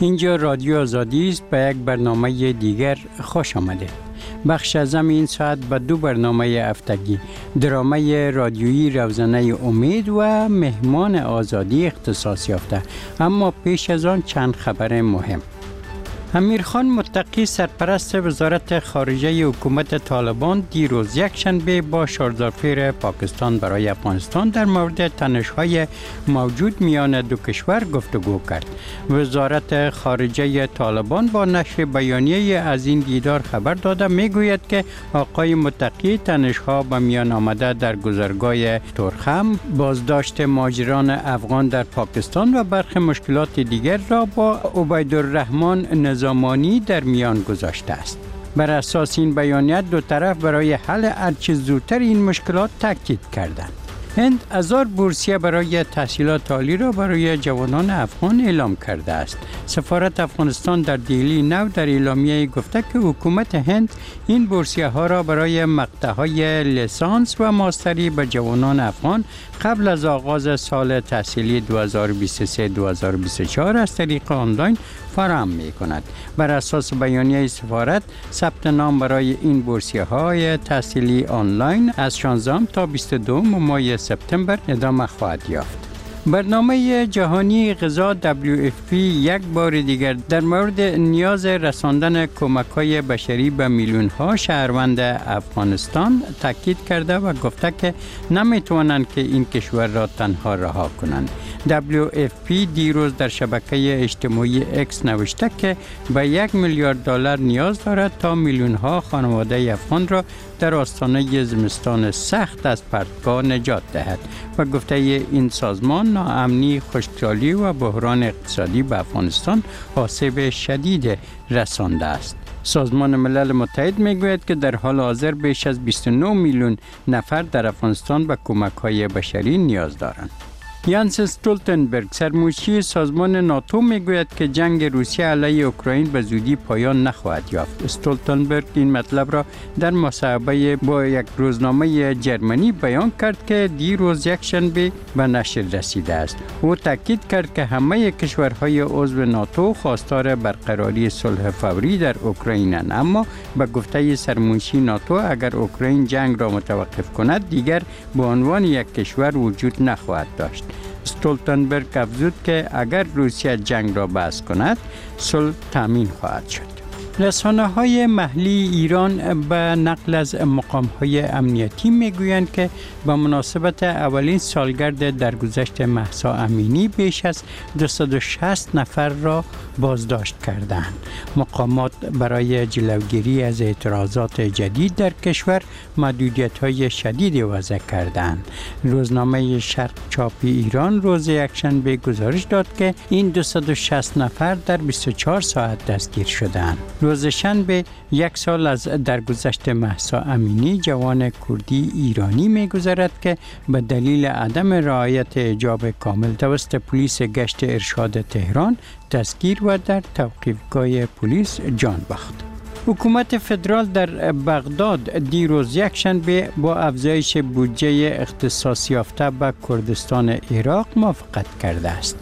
اینجا رادیو آزادی است. به یک برنامه دیگر خوش آمدید. بخش ازم این ساعت به 2 برنامه هفتگی، درامه رادیویی روزانه امید و مهمان آزادی اختصاص یافته. اما پیش از آن چند خبر مهم. امیرخان متقی سرپرست وزارت خارجه حکومت طالبان دیروز یکشنبه با شاردارفیر پاکستان برای افغانستان در مورد تنش‌های موجود میان دو کشور گفتگو کرد. وزارت خارجه طالبان با نشر بیانیه از این دیدار خبر داده میگوید که آقای متقی تنش‌ها به میان آمده در گذرگاه تورخم، بازداشت مهاجران افغان در پاکستان و برخی مشکلات دیگر را با عبیدالرحمن نظامانی در میان گذاشته است. بر اساس این بیانیه دو طرف برای حل هرچه زودتر این مشکلات تاکید کردند. هند 1000 بورسیه برای تحصیلات عالی را برای جوانان افغان اعلام کرده است. سفارت افغانستان در دهلی نو در اعلامیه گفته که حکومت هند این بورسیه ها را برای مقطعهای لیسانس و ماستری به جوانان افغان قبل از آغاز سال تحصیلی 2023-2024 از طریق آنلاین فراهم می کند. بر اساس بیانیه سفارت، ثبت نام برای این بورسیه های تحصیلی آنلاین از 16 تا 22 ماه سپتامبر ادامه خواهد یافت. برنامه جهانی غذا WFP یک بار دیگر در مورد نیاز رساندن کمک‌های بشری به میلیون‌ها شهروند افغانستان تاکید کرده و گفته که نمی‌توانند که این کشور را تنها رها کنند. WFP دیروز در شبکه اجتماعی X نوشته که به $1 میلیارد نیاز دارد تا میلیون‌ها خانواده افغان را در آستانه زمستان سخت از پرتگاه نجات دهد و گفته این سازمان ناامنی، خشکسالی و بحران اقتصادی به افغانستان آسیب شدید رسانده است. سازمان ملل متحد میگوید که در حال حاضر بیش از 29 میلیون نفر در افغانستان به کمک‌های بشری نیاز دارند. یانس استولتنبرگ سرمشیر سازمان ناتو میگوید که جنگ روسیه علیه اوکراین به زودی پایان نخواهد یافت. استولتنبرگ این مطلب را در مصاحبه با یک روزنامه جرمنی بیان کرد که دیروز یکشنبه به نشر رسیده است. او تاکید کرد که همه کشورهای عضو ناتو خواستار برقراری صلح فوری در اوکراینند، اما به گفته سرمنشی ناتو اگر اوکراین جنگ را متوقف کند دیگر به عنوان یک کشور وجود نخواهد داشت. استولتنبرگ افزود که اگر روسیه جنگ را بس کند صلح تامین خواهد شد. رسانه‌های محلی ایران به نقل از مقام‌های امنیتی میگویند که به مناسبت اولین سالگرد درگذشت مهسا امینی بیش از 260 نفر را بازداشت کردند. مقامات برای جلوگیری از اعتراضات جدید در کشور محدودیت‌های شدیدی وضع کردند. روزنامه شرق چاپی ایران روز یکشنبه گزارش داد که این 260 نفر در 24 ساعت دستگیر شدند. روز شنبه 1 سال از درگذشت مهسا امینی جوان کردی ایرانی می‌گذرد که به دلیل عدم رعایت حجاب کامل توسط پلیس گشت ارشاد تهران دستگیر و در توقیفگاه پلیس جان باخت. حکومت فدرال در بغداد دیروز یکشنبه با افزایش بودجه اختصاص یافته به کردستان عراق موافقت کرده است.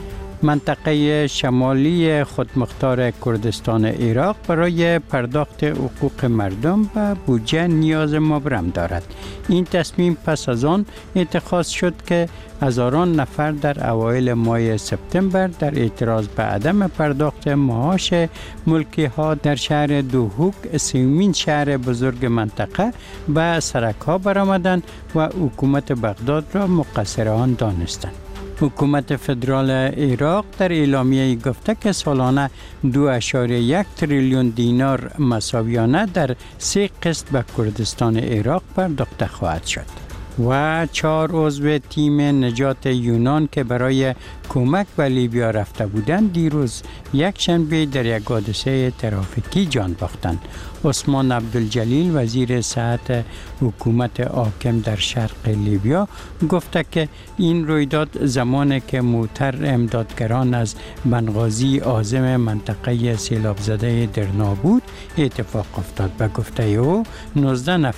منطقه شمالی خودمختار کردستان عراق برای پرداخت حقوق مردم به بودجه نیاز مبرم دارد. این تصمیم پس از آن اتخاذ شد که هزاران نفر در اوایل ماه سپتامبر در اعتراض به عدم پرداخت معاش ملکی ها در شهر دوهوک، سومین شهر بزرگ منطقه، به سرک ها برآمدند و حکومت بغداد را مقصر آن دانستند. حکومت فدرال عراق در اعلامیه گفته که سالانه 2.1 تریلیون دینار مساویانه در 3 قسط به کردستان عراق پرداخته خواهد شد. و 4 عضو تیم نجات یونان که برای کمک به لیبیا رفته بودند دیروز یکشنبه در یک حادثه ترافیکی جان باختند. عثمان عبدالجلیل وزیر صحت حکومت حاکم در شرق لیبیا گفته که این رویداد زمانی که موتر امدادگران از بنغازی عازم منطقه سیلاب زده درنا بود اتفاق افتاد. به گفته او 19